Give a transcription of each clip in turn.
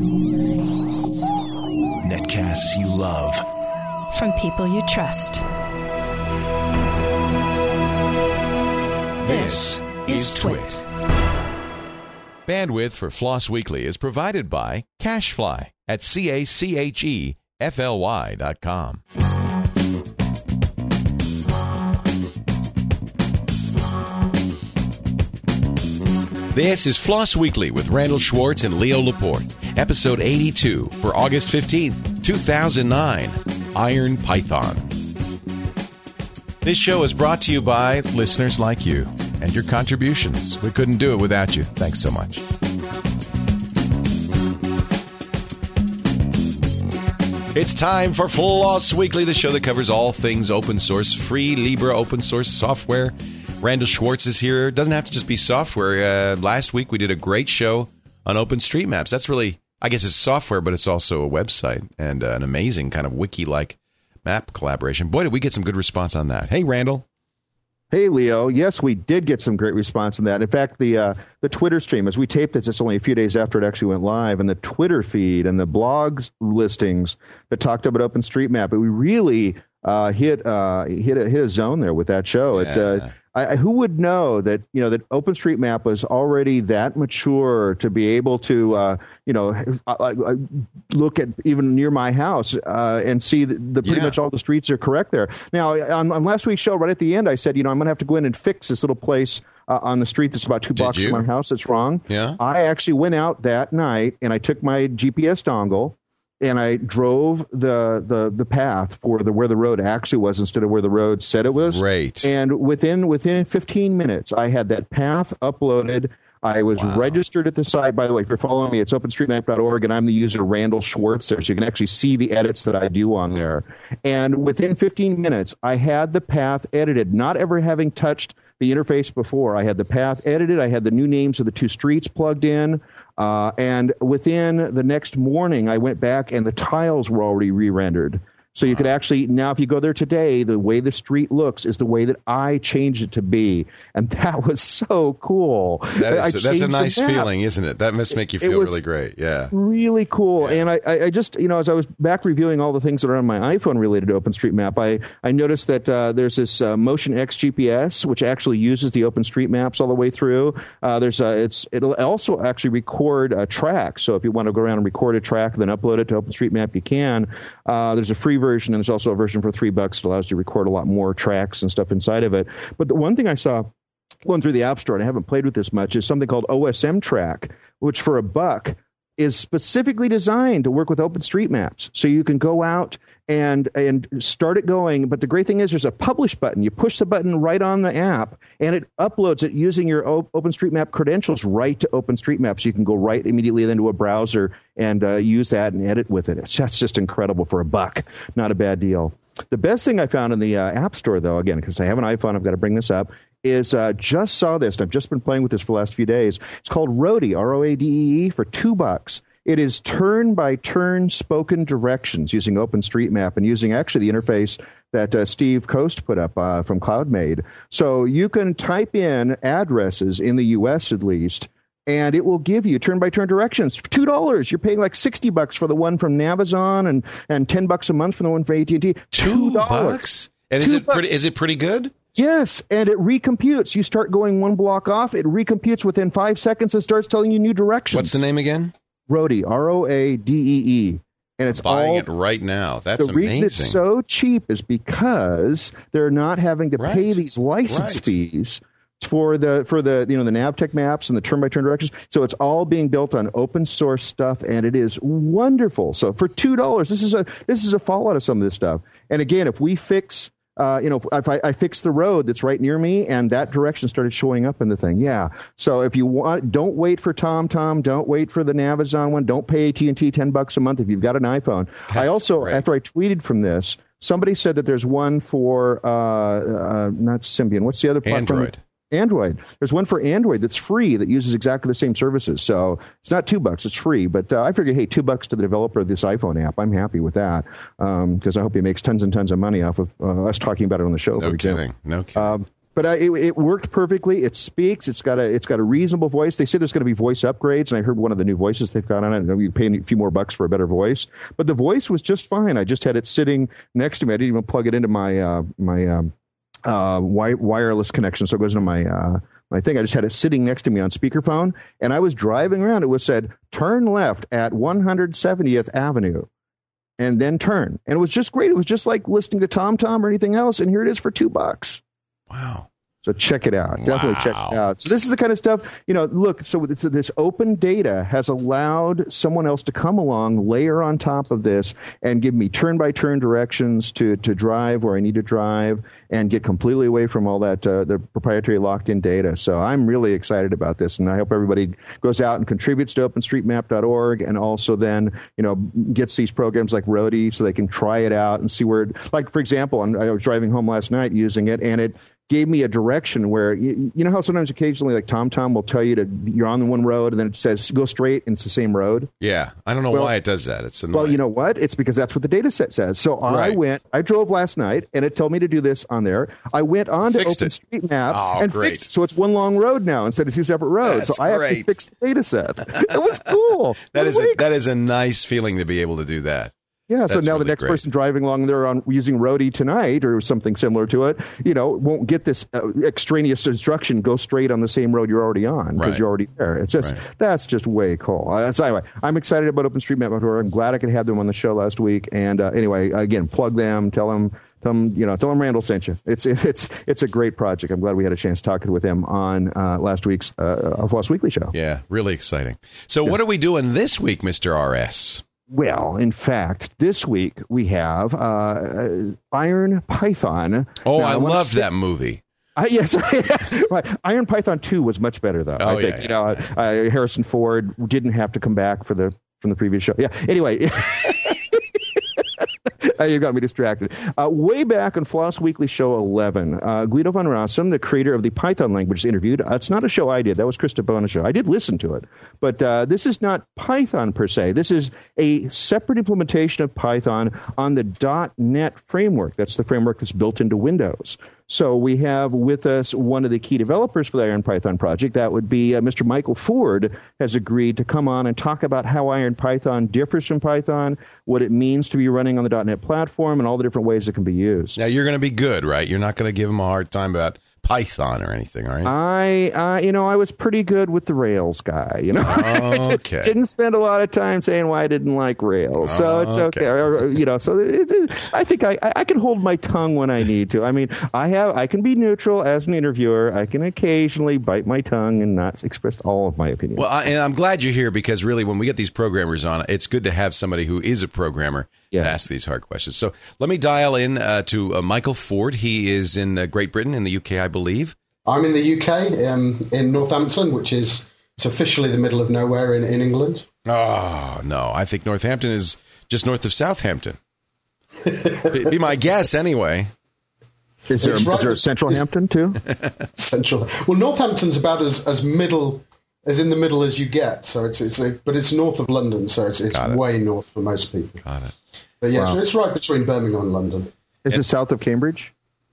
Netcasts you love. From people you trust. This is Twit. Bandwidth for Floss Weekly is provided by CacheFly at CacheFly.com. This is Floss Weekly with Randall Schwartz and Leo Laporte, episode 82 for August 15th, 2009, Iron Python. This show is brought to you by listeners like you and your contributions. We couldn't do it without you. Thanks so much. It's time for Floss Weekly, the show that covers all things open source, free Libre open source software. Randall Schwartz is here. It doesn't have to just be software. Last week we did a great show on OpenStreetMaps. That's really, I guess it's software, but it's also a website and an amazing kind of wiki-like map collaboration. Boy, did we get some good response on that. Hey, Randall. Hey, Leo. Yes, we did get some great response on that. In fact, the Twitter stream, as we taped this, it's only a few days after it actually went live, and the Twitter feed and the blogs listings that talked about OpenStreetMap, we really hit a zone there with that show. Yeah. Who would know that that OpenStreetMap was already that mature to be able to look at even near my house and see the pretty much all the streets are correct there. Now on last week's show, right at the end, I said I'm going to have to go in and fix this little place on the street that's about 2 blocks from my house that's wrong. Yeah, I actually went out that night and I took my GPS dongle and I drove the path for where the road actually was instead of where the road said it was. Great. And within 15 minutes, I had that path uploaded. I was registered at the site. By the way, if you're following me, it's openstreetmap.org, and I'm the user Randall Schwartz there, so you can actually see the edits that I do on there. And within 15 minutes, I had the path edited, not ever having touched the interface before. I had the path edited. I had the new names of the 2 streets plugged in. And within the next morning, I went back and the tiles were already re-rendered. So you could actually, now if you go there today, the way the street looks is the way that I changed it to be. And that was so cool. That's a nice feeling, isn't it? That must make you feel really great. Yeah. Really cool. Yeah. And I just, as I was back reviewing all the things that are on my iPhone related to OpenStreetMap, I noticed that there's this Motion X GPS, which actually uses the OpenStreetMaps all the way through. It'll also actually record tracks. So if you want to go around and record a track and then upload it to OpenStreetMap, you can. There's a free version, and there's also a version for $3 that allows you to record a lot more tracks and stuff inside of it. But the one thing I saw going through the App Store, and I haven't played with this much, is something called OSM Track, which for $1 is specifically designed to work with OpenStreetMaps. So you can go out and start it going. But the great thing is there's a publish button. You push the button right on the app, and it uploads it using your OpenStreetMap credentials right to OpenStreetMap. So you can go right immediately into a browser and use that and edit with it. That's just incredible for $1. Not a bad deal. The best thing I found in the App Store, though, again, because I have an iPhone, I've got to bring this up, is just saw this, and I've just been playing with this for the last few days. It's called Roadie, R-O-A-D-E-E, for $2. It is turn-by-turn spoken directions using OpenStreetMap and using actually the interface that Steve Coast put up from CloudMade. So you can type in addresses in the U.S. at least, and it will give you turn-by-turn directions for $2. You're paying like $60 for the one from Navazon and $10 a month for the one from AT&T. $2? And is it pretty good? Yes, and it recomputes. You start going one block off, it recomputes within 5 seconds and starts telling you new directions. What's the name again? Roadie, R-O-A-D-E-E. And it's buying it right now. That's amazing. The reason it's so cheap is because they're not having to pay these license fees for the the Navtech maps and the turn-by-turn directions. So it's all being built on open source stuff, and it is wonderful. So for $2, this is a fallout of some of this stuff. And again, if we fix if I fix the road that's right near me and that direction started showing up in the thing. Yeah. So if you want, don't wait for TomTom. Don't wait for the Navazon one. Don't pay AT&T $10 a month if you've got an iPhone. I also, after I tweeted from this, somebody said that there's one for, not Symbian. What's the other platform? Android. There's one for Android that's free that uses exactly the same services. So it's not $2, it's free. But I figure, hey, $2 to the developer of this iPhone app. I'm happy with that because I hope he makes tons and tons of money off of us talking about it on the show. No kidding. But it worked perfectly. It speaks. It's got a reasonable voice. They say there's going to be voice upgrades, and I heard one of the new voices they've got on it. You pay a few more bucks for a better voice, but the voice was just fine. I just had it sitting next to me. I didn't even plug it into my wireless connection, so it goes into my thing. I just had it sitting next to me on speakerphone, and I was driving around. It was said, turn left at 170th Avenue, and then turn. And it was just great. It was just like listening to TomTom or anything else, and here it is for $2. Wow. So check it out. Definitely check it out. So this is the kind of stuff, look, so this open data has allowed someone else to come along, layer on top of this, and give me turn-by-turn directions to drive where I need to drive and get completely away from all that the proprietary locked-in data. So I'm really excited about this, and I hope everybody goes out and contributes to OpenStreetMap.org and also then, gets these programs like Roadie so they can try it out and see where, like, for example, I was driving home last night using it, and it gave me a direction where, you know how sometimes occasionally like TomTom will tell you you're on the one road and then it says go straight and it's the same road? Yeah. I don't know why it does that. It's annoying. Well, you know what? It's because that's what the data set says. So I drove last night and it told me to do this on there. I went on to OpenStreetMap and fixed it. So it's one long road now instead of two separate roads. So I actually fixed the data set. It was cool. That is a nice feeling to be able to do that. Yeah, That's so now really the next great. person driving along there on using Roadie tonight or something similar to it, won't get this extraneous instruction, go straight on the same road you're already on because you're already there. It's just, that's just way cool. So anyway, I'm excited about OpenStreetMap.org. I'm glad I could have them on the show last week. And anyway, again, plug them, tell them Randall sent you. It's a great project. I'm glad we had a chance talking with them on last week's Floss Weekly show. Yeah, really exciting. So what are we doing this week, Mr. RS? Well, in fact, this week we have Iron Python. Oh, I loved that movie. Yes, right. Iron Python 2 was much better, though. I think Harrison Ford didn't have to come back from the previous show. Yeah. Anyway. You got me distracted. Way back on Floss Weekly Show 11, Guido van Rossum, the creator of the Python language, is interviewed. It's not a show I did. That was Krista Bona's show. I did listen to it. But this is not Python per se. This is a separate implementation of Python on the .NET framework. That's the framework that's built into Windows. So we have with us one of the key developers for the Iron Python project. That would be Mr. Michael Ford has agreed to come on and talk about how Iron Python differs from Python, what it means to be running on the .NET platform, and all the different ways it can be used. Now, you're going to be good, right? You're not going to give him a hard time about Python or anything, right? I was pretty good with the Rails guy. I just didn't spend a lot of time saying why I didn't like Rails, so it's okay. So I think I can hold my tongue when I need to. I mean, I can be neutral as an interviewer. I can occasionally bite my tongue and not express all of my opinions. Well, and I'm glad you're here because really, when we get these programmers on, it's good to have somebody who is a programmer to ask these hard questions. So let me dial in to Michael Ford. He is in Great Britain, in the UK, I believe. I'm in the UK, in Northampton, which is officially the middle of nowhere in England. Oh, no. I think Northampton is just north of Southampton. Be my guess, anyway. Is there a Central Hampton, too? Central. Well, Northampton's about as middle as in the middle as you get. So but it's north of London, so it's way north for most people. Got it. But yeah, it's right between Birmingham and London. Is it south of Cambridge?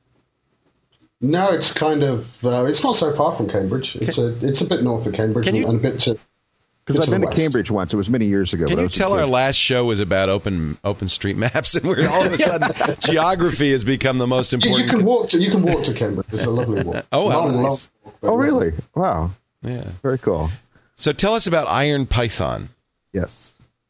No, it's kind of. It's not so far from Cambridge. It's a bit north of Cambridge and a bit to. Because I've been to Cambridge once. It was many years ago. Can you tell our last show was about OpenStreetMaps, and we're all of a sudden geography has become the most important. You can walk to Cambridge. It's a lovely walk. Oh, nice. Oh, really? Wow. Yeah. Very cool. So tell us about Iron Python. Yes.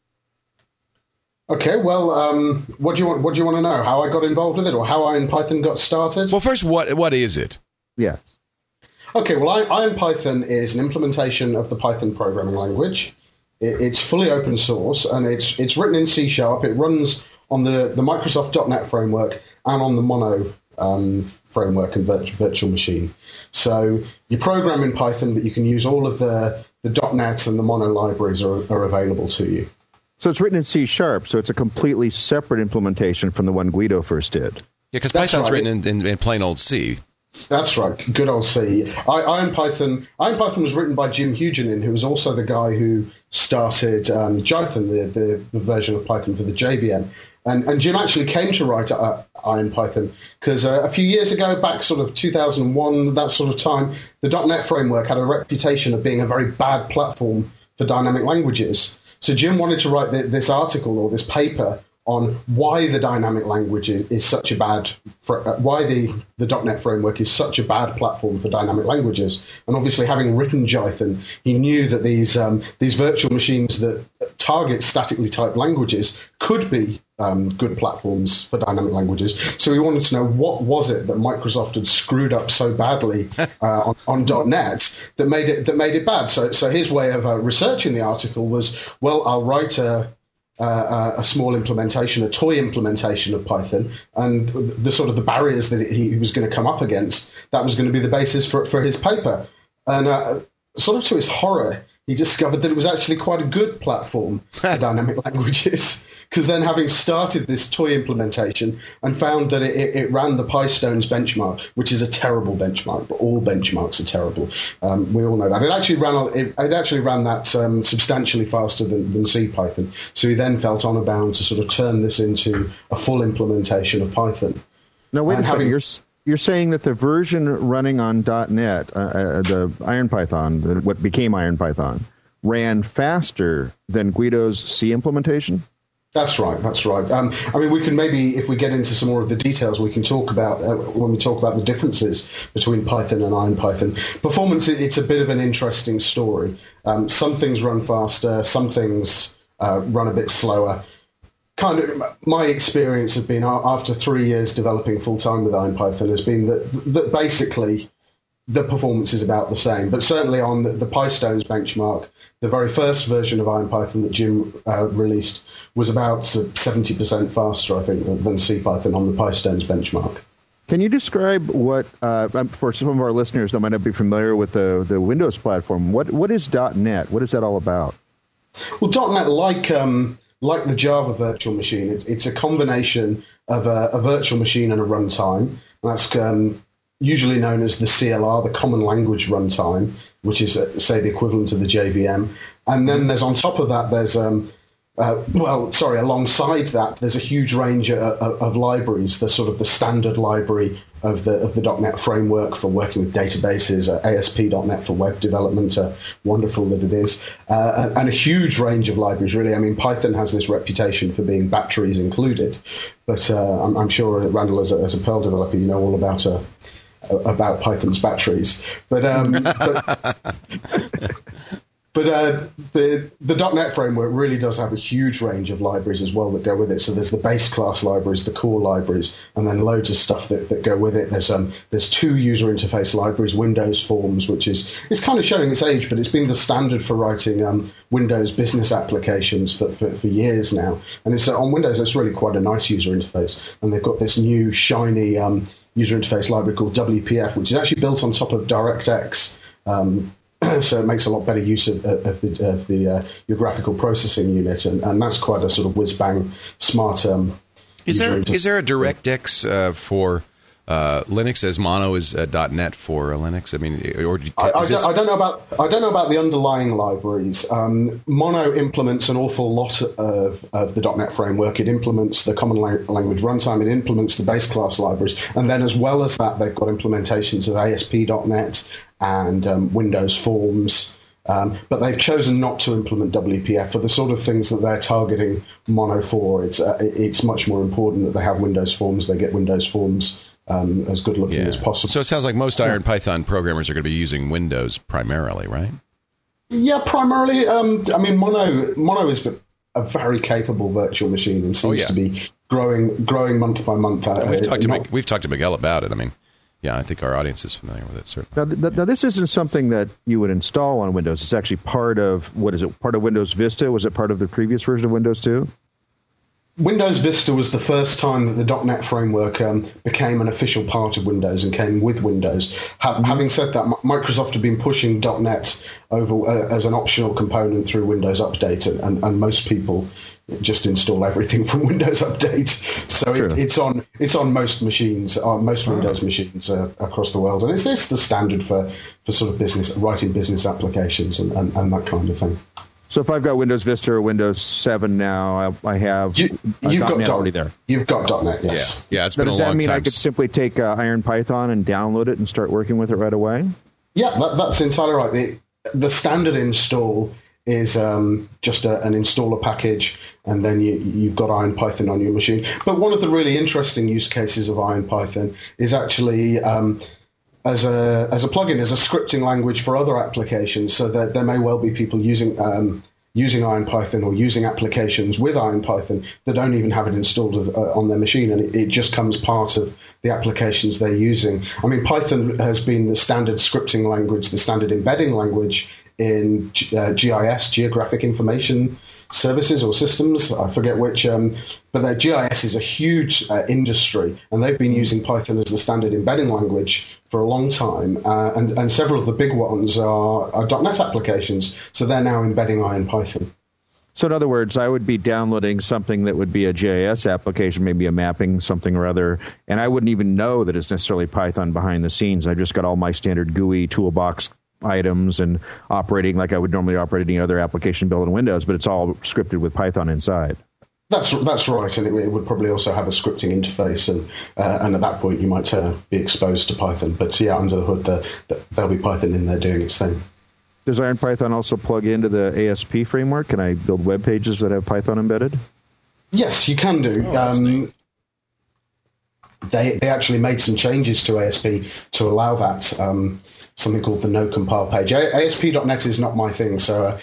Okay. Well, what do you want to know? How I got involved with it, or how Iron Python got started? Well, first, what is it? Yes. Okay, well, Iron Python is an implementation of the Python programming language. It's fully open source, and it's written in C#. It runs on the Microsoft .NET framework and on the Mono framework and virtual machine. So you program in Python, but you can use all of the .NET and the Mono libraries are available to you. So it's written in C#, so it's a completely separate implementation from the one Guido first did. Yeah, because Python's written in plain old C. That's right, good old C. Iron Python was written by Jim Hugenin, who was also the guy who started Jython, the version of Python for the JVM. And Jim actually came to write IronPython because a few years ago, back sort of 2001, that sort of time, the .NET framework had a reputation of being a very bad platform for dynamic languages. So Jim wanted to write this article or this paper on why the dynamic language is such a bad, why the .NET framework is such a bad platform for dynamic languages. And obviously, having written Jython, he knew that these virtual machines that target statically typed languages could be good platforms for dynamic languages. So he wanted to know what was it that Microsoft had screwed up so badly on .NET that made it bad. So his way of researching the article was, well, I'll write a small implementation, a toy implementation of Python, and the sort of the barriers that he was going to come up against, that was going to be the basis for his paper. And sort of to his horror, he discovered that it was actually quite a good platform for dynamic languages, because then having started this toy implementation and found that it ran the PyStones benchmark, which is a terrible benchmark, but all benchmarks are terrible. We all know that. It actually ran that substantially faster than CPython. So he then felt honor bound to sort of turn this into a full implementation of Python. Now, wait a second. You're saying that the version running on .NET, the IronPython, what became IronPython, ran faster than Guido's C implementation? That's right. I mean, we can maybe, if we get into some more of the details, we can talk about, when we talk about the differences between Python and IronPython. Performance, it's a bit of an interesting story. Some things run faster, some things run a bit slower. Kind of my experience has been, after 3 years developing full-time with IronPython, has been that basically the performance is about the same. But certainly on the PyStones benchmark, the very first version of IronPython that Jim released was about 70% faster, I think, than CPython on the PyStones benchmark. Can you describe what, for some of our listeners that might not be familiar with the Windows platform, what is .NET? What is that all about? Well, .NET, like the Java virtual machine, it's a combination of a virtual machine and a runtime. That's usually known as the CLR, the Common Language Runtime, which is, say, the equivalent of the JVM. And then there's, on top of that, there's alongside that, there's a huge range of libraries. The sort of the standard library of the .NET framework for working with databases, ASP.NET for web development, wonderful that it is, and a huge range of libraries, really. I mean, Python has this reputation for being batteries included, but I'm sure, Randall, as a Perl developer, you know all about Python's batteries. But the .NET framework really does have a huge range of libraries as well that go with it. So there's the base class libraries, the core libraries, and then loads of stuff that go with it. There's two user interface libraries, Windows Forms, which is kind of showing its age, but it's been the standard for writing Windows business applications for years now. And it's on Windows, it's really quite a nice user interface. And they've got this new shiny user interface library called WPF, which is actually built on top of DirectX. So it makes a lot better use of your graphical processing unit, and that's quite a sort of whiz-bang smart. Is there a DirectX for Linux as Mono is .NET for Linux? I mean, I don't know about the underlying libraries. Mono implements an awful lot of the .NET framework. It implements the Common Language Runtime. It implements the base class libraries, and then as well as that, they've got implementations of ASP.NET and Windows Forms. But they've chosen not to implement WPF for the sort of things that they're targeting Mono for. It's much more important that they have Windows Forms. They get Windows Forms as good looking as possible. So it sounds like most IronPython programmers are going to be using Windows primarily, right? Yeah, primarily. I mean, Mono is a very capable virtual machine and seems to be growing month by month. We've talked to Miguel about it. I mean, yeah, I think our audience is familiar with it, certainly. Now, this isn't something that you would install on Windows. It's actually part of, part of Windows Vista? Was it part of the previous version of Windows 2? Windows Vista was the first time that the .NET framework became an official part of Windows and came with Windows. Having said that, Microsoft had been pushing .NET over as an optional component through Windows Update, and most people just install everything from Windows Update. So it's on most machines, most Windows machines across the world, and it's the standard for sort of writing business applications and that kind of thing. So if I've got Windows Vista or Windows 7 now, I have you've got .NET already there. You've got .NET, yes. Yeah, it's been a long time. Does that mean I could simply take IronPython and download it and start working with it right away? Yeah, that's entirely right. The standard install is just an installer package, and then you've got IronPython on your machine. But one of the really interesting use cases of IronPython is actually as a plugin, as a scripting language for other applications, so that there may well be people using IronPython or using applications with IronPython that don't even have it installed on their machine, and it just comes part of the applications they're using. I mean, Python has been the standard scripting language, the standard embedding language in GIS, Geographic Information Services or Systems, I forget which, but their GIS is a huge industry, and they've been using Python as the standard embedding language for a long time, and several of the big ones are .NET applications, so they're now embedding IronPython. So in other words, I would be downloading something that would be a GIS application, maybe a mapping, something or other, and I wouldn't even know that it's necessarily Python behind the scenes. I've just got all my standard GUI toolbox items and operating like I would normally operate any other application built in Windows, but it's all scripted with Python inside. That's right, and it would probably also have a scripting interface, and at that point you might be exposed to Python. But yeah, under the hood, there'll be Python in there doing its thing. Does IronPython also plug into the ASP framework? Can I build web pages that have Python embedded? Yes, you can do. They actually made some changes to ASP to allow that. Something called the no compile page. ASP.NET is not my thing, so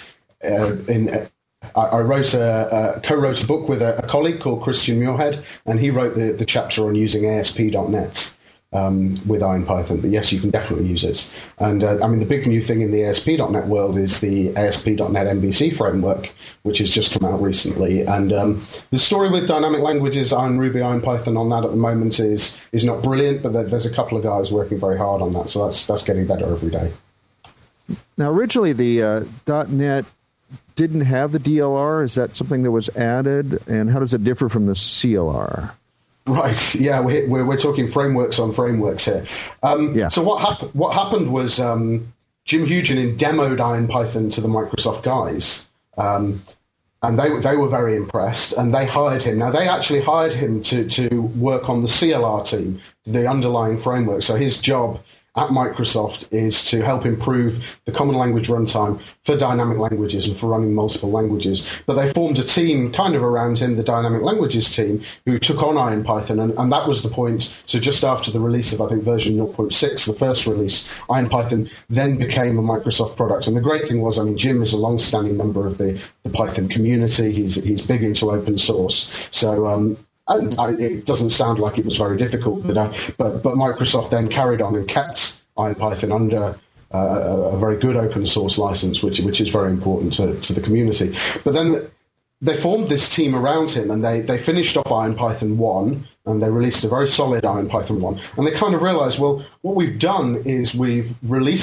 I co-wrote a book with a colleague called Christian Muirhead, and he wrote the chapter on using ASP.NET with IronPython. But yes, you can definitely use it. And I mean, the big new thing in the ASP.NET world is the ASP.NET MVC framework, which has just come out recently. And the story with dynamic languages, Ruby, IronPython on that at the moment is not brilliant, but there's a couple of guys working very hard on that. So that's getting better every day. Now, originally the .NET didn't have the DLR. Is that something that was added? And how does it differ from the CLR? Right. Yeah, we're talking frameworks on frameworks here. So what happened was Jim Hugenin demoed IronPython to the Microsoft guys, and they were very impressed, and they hired him. Now, they actually hired him to work on the CLR team, the underlying framework. So his job at Microsoft is to help improve the common language runtime for dynamic languages and for running multiple languages. But they formed a team kind of around him, the dynamic languages team, who took on IronPython, and that was the point. So just after the release of, I think, version 0.6, the first release, IronPython then became a Microsoft product. And the great thing was, I mean, Jim is a long-standing member of the Python community. He's big into open source. So it doesn't sound like it was very difficult, but Microsoft then carried on and kept IronPython under a very good open source license, which is very important to the community. But then they formed this team around him, and they finished off IronPython 1, and they released a very solid IronPython 1. And they kind of realized, well, what we've done is we've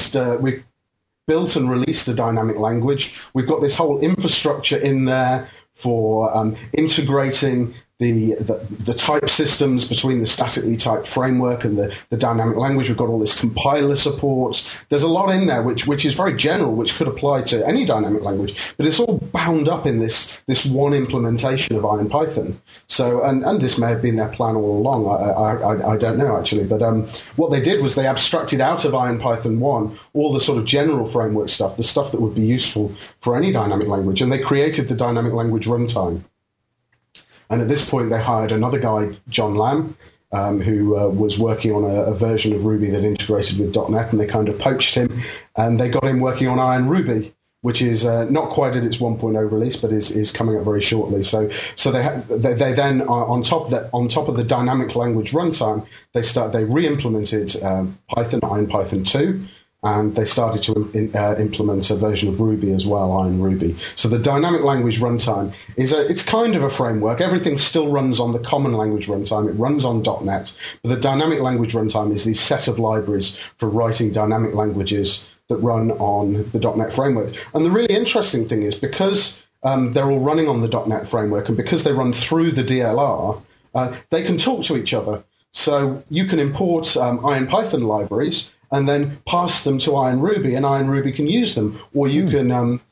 built and released a dynamic language. We've got this whole infrastructure in there for integrating the type systems between the statically typed framework and the dynamic language. We've got all this compiler support. There's a lot in there which is very general, which could apply to any dynamic language, but it's all bound up in this one implementation of IronPython. So, and this may have been their plan all along. I don't know, actually. But what they did was they abstracted out of IronPython 1 all the sort of general framework stuff, the stuff that would be useful for any dynamic language, and they created the dynamic language runtime. And at this point, they hired another guy, John Lamb, who was working on a version of Ruby that integrated with .NET, and they kind of poached him, and they got him working on IronRuby, which is not quite at its 1.0 release, but is coming up very shortly. So they then on top of the dynamic language runtime, they re-implemented Python, IronPython 2. And they started to implement a version of Ruby as well, IronRuby. So the dynamic language runtime it's kind of a framework. Everything still runs on the common language runtime. It runs on .NET, but the dynamic language runtime is these set of libraries for writing dynamic languages that run on the .NET framework. And the really interesting thing is, because they're all running on the .NET framework, and because they run through the DLR, they can talk to each other. So you can import IronPython libraries and then pass them to IronRuby, and IronRuby can use them. Or you can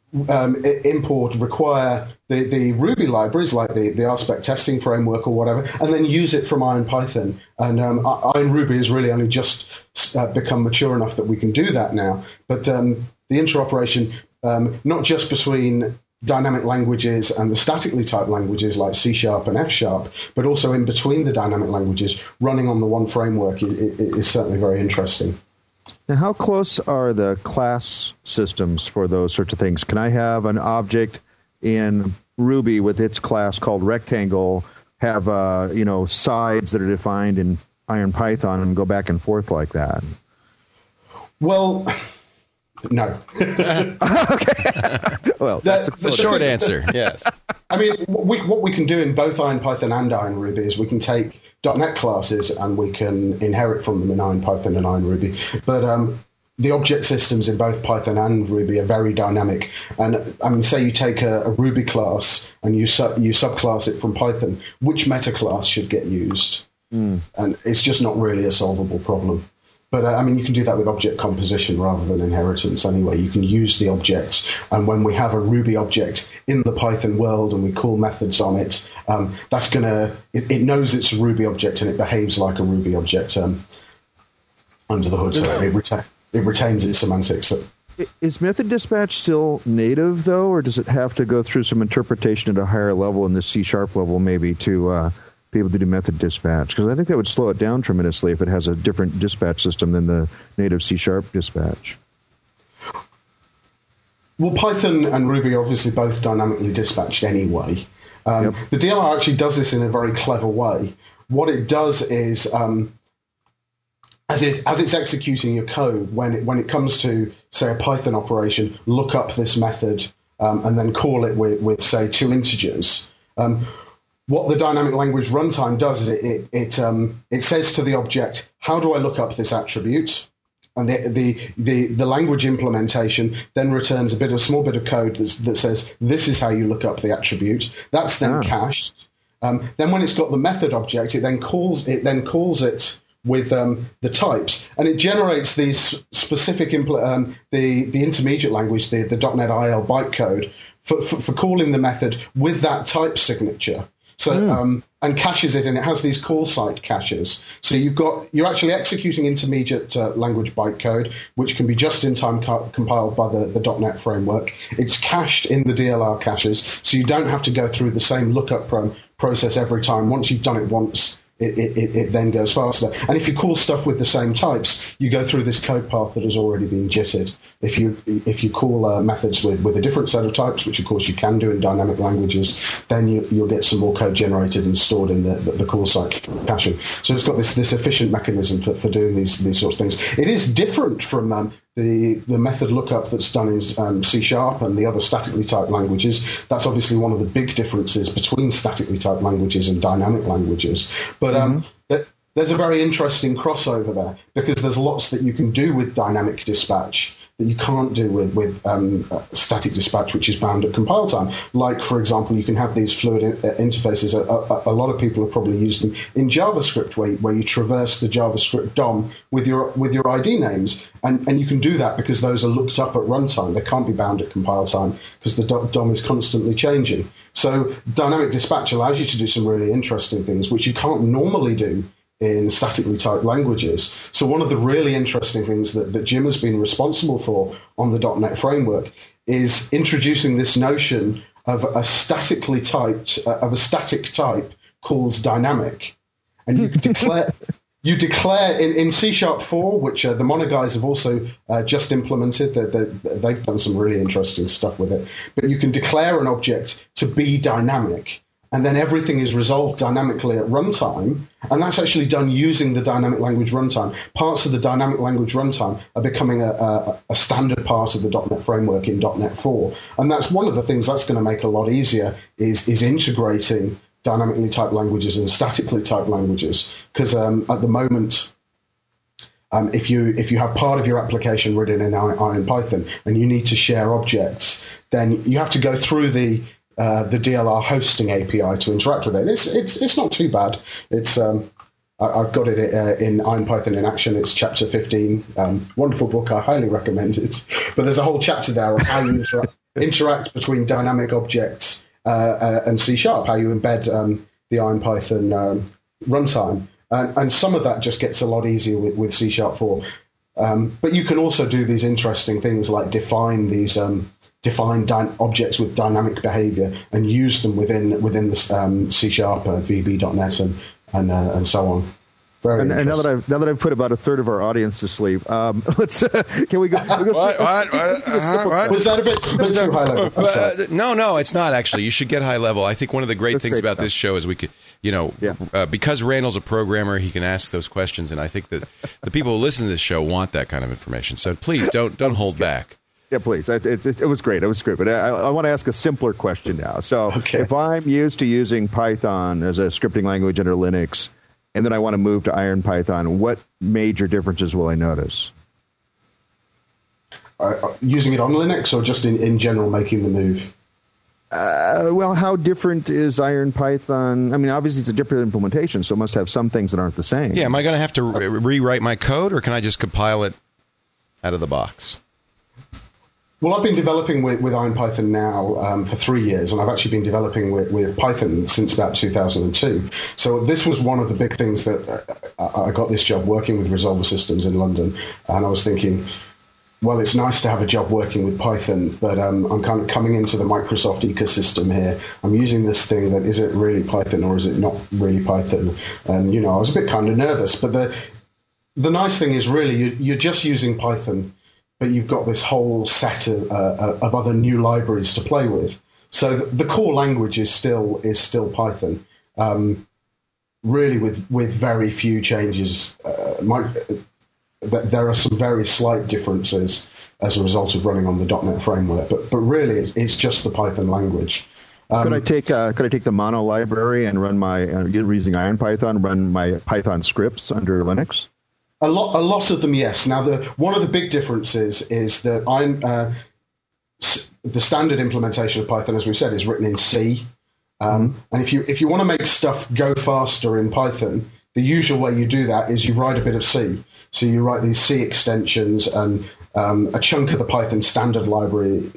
import require the Ruby libraries like the RSpec testing framework or whatever, and then use it from IronPython. And IronRuby has really only just become mature enough that we can do that now. But the interoperation, not just between dynamic languages and the statically typed languages like C# and F#, but also in between the dynamic languages running on the one framework is certainly very interesting. Now, how close are the class systems for those sorts of things? Can I have an object in Ruby with its class called rectangle have sides that are defined in IronPython and go back and forth like that? Well, no. Okay. Well, that's the short answer. Yes. I mean, what we can do in both IronPython and IronRuby is we can take .NET classes and we can inherit from them in IronPython and IronRuby. But the object systems in both Python and Ruby are very dynamic. And I mean, say you take a Ruby class and you subclass it from Python, which meta class should get used? And it's just not really a solvable problem. But I mean, you can do that with object composition rather than inheritance anyway. You can use the objects, and when we have a Ruby object in the Python world and we call methods on it, that's it knows it's a Ruby object and it behaves like a Ruby object under the hood, so it retains its semantics. Is method dispatch still native, though, or does it have to go through some interpretation at a higher level in the C# level maybe to be able to do method dispatch? Because I think that would slow it down tremendously if it has a different dispatch system than the native C# dispatch. Well, Python and Ruby are obviously both dynamically dispatched anyway. The DLR actually does this in a very clever way. What it does is, as it's executing your code, when it comes to, say, a Python operation, look up this method and then call it with say, 2 integers. What the dynamic language runtime does is it says to the object, how do I look up this attribute? And the language implementation then returns a small bit of code that says, this is how you look up the attribute. That's then cached. Then when it's got the method object, it then calls it with the types, and it generates these specific the intermediate language, the .NET IL bytecode for calling the method with that type signature. So and caches it, and it has these call site caches. So you're actually executing intermediate language bytecode, which can be just in time compiled by the .NET framework. It's cached in the DLR caches, so you don't have to go through the same lookup process every time. Once you've done it once, it then goes faster. And if you call stuff with the same types, you go through this code path that has already been jittered. If you call methods with a different set of types, which of course you can do in dynamic languages, then you'll get some more code generated and stored in the call site caching. So it's got this efficient mechanism for doing these sorts of things. It is different from the method lookup that's done in C# and the other statically typed languages. That's obviously one of the big differences between statically typed languages and dynamic languages. But there's a very interesting crossover there, because there's lots that you can do with dynamic dispatch that you can't do with static dispatch, which is bound at compile time. Like, for example, you can have these fluid interfaces. A lot of people have probably used them in JavaScript, where you traverse the JavaScript DOM with your ID names, and you can do that because those are looked up at runtime. They can't be bound at compile time because the DOM is constantly changing. So dynamic dispatch allows you to do some really interesting things which you can't normally do in statically typed languages. So one of the really interesting things that Jim has been responsible for on the .NET framework is introducing this notion of a static type called dynamic. And you declare in C#4, which the Mono guys have also just implemented. They've done some really interesting stuff with it. But you can declare an object to be dynamic, and then everything is resolved dynamically at runtime, and that's actually done using the dynamic language runtime. Parts of the dynamic language runtime are becoming a standard part of the .NET framework in .NET 4, and that's one of the things that's going to make a lot easier is integrating dynamically typed languages and statically typed languages, because at the moment, if you have part of your application written in IronPython and you need to share objects, then you have to go through the DLR hosting API to interact with it. It's not too bad. It's I've got it in IronPython in Action. It's chapter 15. Wonderful book. I highly recommend it. But there's a whole chapter there on how you interact with interact between dynamic objects and C#, how you embed the IronPython runtime. And some of that just gets a lot easier with C#4. But you can also do these interesting things like define objects with dynamic behavior and use them within the C# VB.NET and so on. And now that I've put about a third of our audience to sleep, let's can we go? What? Was that a bit too high level? No, it's not actually. You should get high level. I think one of the great things about this show is we could, because Randall's a programmer, he can ask those questions, and I think that the people who listen to this show want that kind of information. So please don't hold back. Yeah, please. It was great. It was great. But I want to ask a simpler question now. So if I'm used to using Python as a scripting language under Linux, and then I want to move to IronPython, what major differences will I notice? Using it on Linux or just in general making the move? Well, how different is IronPython? I mean, obviously it's a different implementation, so it must have some things that aren't the same. Yeah, am I going to have to rewrite my code, or can I just compile it out of the box? Well, I've been developing with IronPython now for 3 years, and I've actually been developing with Python since about 2002. So this was one of the big things that I got this job working with Resolver Systems in London, and I was thinking, well, it's nice to have a job working with Python, but I'm kind of coming into the Microsoft ecosystem here. I'm using this thing that, is it really Python or is it not really Python? And, I was a bit kind of nervous, but the nice thing is really you're just using Python, but you've got this whole set of other new libraries to play with. So the core language is still Python, really with very few changes. There are some very slight differences as a result of running on the .NET framework, but really it's just the Python language. Could I take the Mono library and run using IronPython, run my Python scripts under Linux? A lot of them, yes. Now, one of the big differences is that the standard implementation of Python, as we've said, is written in C. And if you want to make stuff go faster in Python, the usual way you do that is you write a bit of C. So you write these C extensions, and a chunk of the Python standard library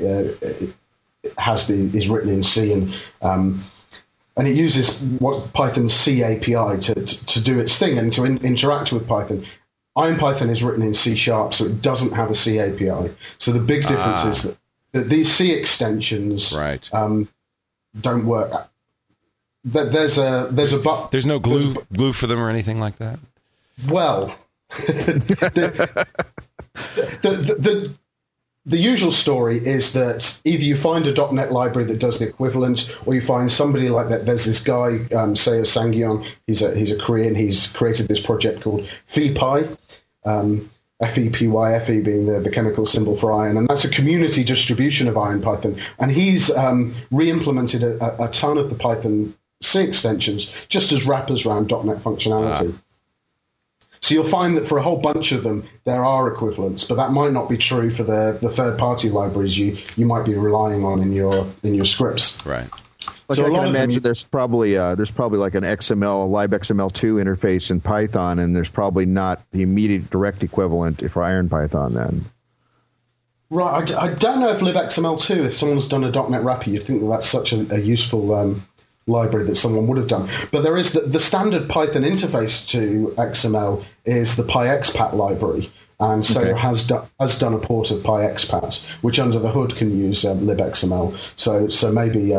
is written in C, and it uses what Python's C API to do its thing and to interact with Python. IronPython is written in C#, so it doesn't have a C API. So the big difference is that these C extensions don't work. There's no glue for them or anything like that? Well, the usual story is that either you find a .NET library that does the equivalent, or you find somebody like that. There's this guy, Seo Sangyeon. He's a Korean. He's created this project called FePy, FEPYFE being the chemical symbol for iron, and that's a community distribution of IronPython. And he's re-implemented a ton of the Python C extensions just as wrappers around .NET functionality. So you'll find that for a whole bunch of them, there are equivalents, but that might not be true for the third-party libraries you might be relying on in your scripts. Right. So I can imagine there's probably like an libxml2 interface in Python, and there's probably not the immediate direct equivalent for IronPython then. Right. I don't know if libxml2, if someone's done a .NET wrapper, you'd think that's such a useful library that someone would have done. But there is the standard Python interface to XML is the PyXpat library, and so has done a port of PyXpat, which under the hood can use libxml. So maybe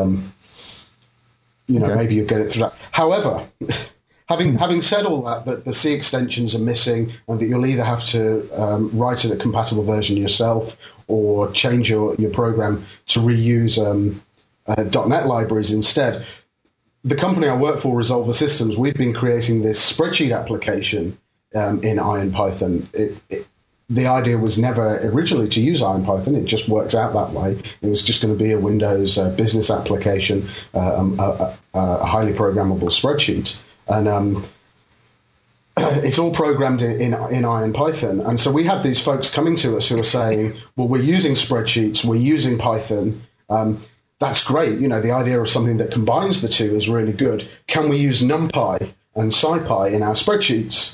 maybe you get it through that. However, having said all that the C extensions are missing, and that you'll either have to write a compatible version yourself or change your program to reuse .NET libraries instead. The company I work for, Resolver Systems, we've been creating this spreadsheet application in IronPython. The idea was never originally to use IronPython. It just works out that way. It was just going to be a Windows business application, a highly programmable spreadsheet. And it's all programmed in IronPython. And so we had these folks coming to us who were saying, well, we're using spreadsheets, we're using Python. That's great. The idea of something that combines the two is really good. Can we use NumPy and SciPy in our spreadsheets?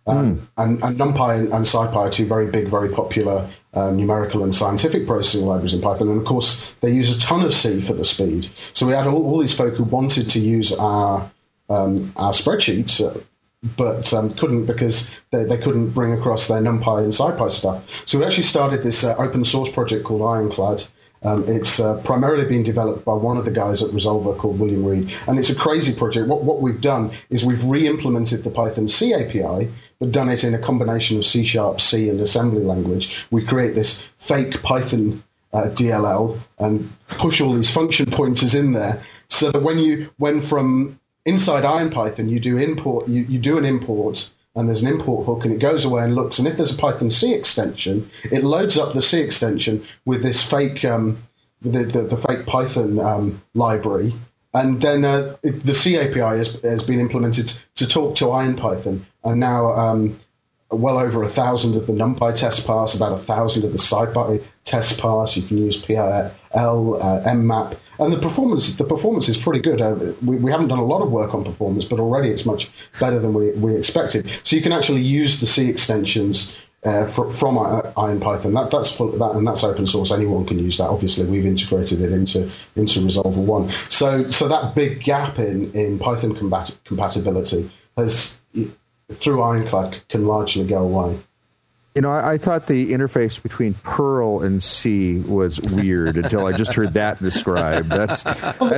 And NumPy and SciPy are two very big, very popular numerical and scientific processing libraries in Python. And of course, they use a ton of C for the speed. So we had all these folk who wanted to use our spreadsheets, but couldn't because they couldn't bring across their NumPy and SciPy stuff. So we actually started this open source project called Ironclad. It's primarily being developed by one of the guys at Resolver called William Reed, and it's a crazy project. What we've done is we've re-implemented the Python C API, but done it in a combination of C#, C, and assembly language. We create this fake Python DLL and push all these function pointers in there, so that when from inside IronPython you do import, you do an import. And there's an import hook, and it goes away and looks. And if there's a Python C extension, it loads up the C extension with this fake, the fake Python library. And then the C API has been implemented to talk to IronPython. And now well over 1,000 of the NumPy tests pass, about 1,000 of the SciPy tests pass. You can use PIL, mmap. And the performance is pretty good. We haven't done a lot of work on performance, but already it's much better than we expected. So you can actually use the C extensions from IronPython. That's open source. Anyone can use that. Obviously, we've integrated it into Resolver 1. So that big gap in Python compatibility has, through Ironclad, can largely go away. You know, I thought the interface between Perl and C was weird until I just heard that described. That's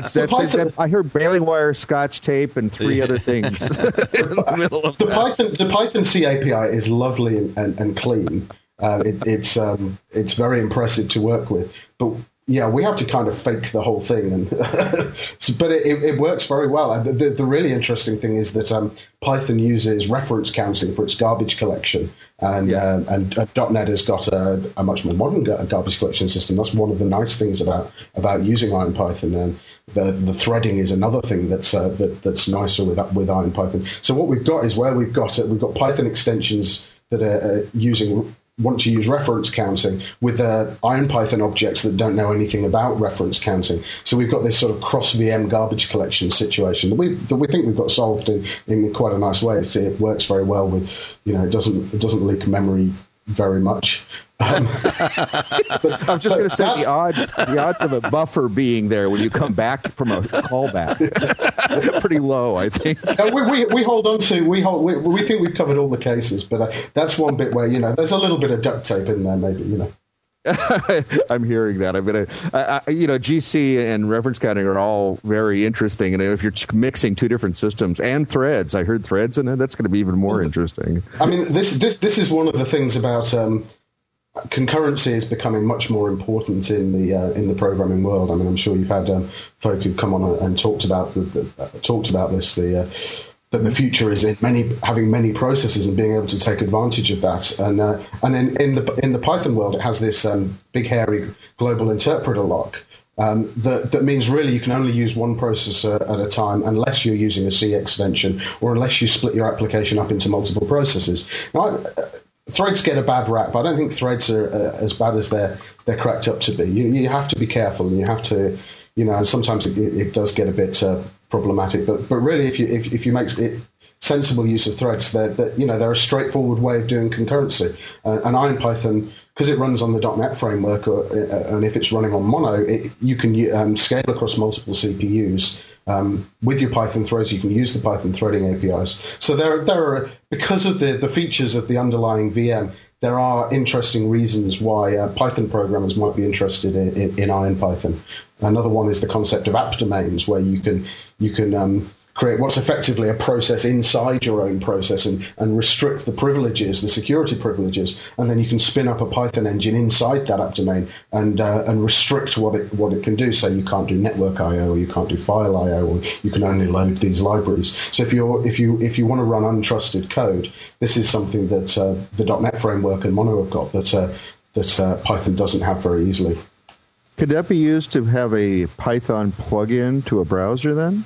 I heard baling wire, Scotch tape, and 3 other things in the middle of the Python C API is lovely and clean. It's very impressive to work with, but yeah, we have to kind of fake the whole thing, but it works very well. And the really interesting thing is that Python uses reference counting for its garbage collection, and .NET has got a much more modern garbage collection system. That's one of the nice things about using IronPython. And the threading is another thing that's nicer with IronPython. So what we've got is we've got Python extensions that are want to use reference counting with IronPython objects that don't know anything about reference counting. So we've got this sort of cross-VM garbage collection situation that we think we've got solved in quite a nice way. It works very well with, it doesn't leak memory very much. I was just going to say the odds of a buffer being there when you come back from a callback pretty low, I think. We hold on to we think we've covered all the cases, but that's one bit where there's a little bit of duct tape in there, maybe. I'm hearing that. GC and reference counting are all very interesting, and if you're mixing 2 different systems and threads, I heard threads in there. That's going to be even more interesting. I mean, this is one of the things about concurrency is becoming much more important in the programming world. I mean, I'm sure you've had folk who come on and talked about this. That the future is in having many processes and being able to take advantage of that. And in the Python world, it has this big hairy global interpreter lock. That means really you can only use one processor at a time unless you're using a C extension or unless you split your application up into multiple processes. Now, threads get a bad rap. I don't think threads are as bad as they're cracked up to be. You have to be careful, and you have to, and sometimes it does get a bit problematic. But really, if you make it sensible use of threads, they're a straightforward way of doing concurrency. And IronPython, because it runs on the .NET framework, and if it's running on Mono, you can scale across multiple CPUs. With your Python threads, you can use the Python threading APIs. So there are, because of the features of the underlying VM, there are interesting reasons why Python programmers might be interested in IronPython. Another one is the concept of app domains, where you can create what's effectively a process inside your own process and restrict the privileges, the security privileges, and then you can spin up a Python engine inside that app domain and restrict what it can do. So you can't do network I/O, or you can't do file I/O, or you can only load these libraries. So if you want to run untrusted code, this is something that the .NET framework and Mono have got that Python doesn't have very easily. Could that be used to have a Python plugin to a browser then?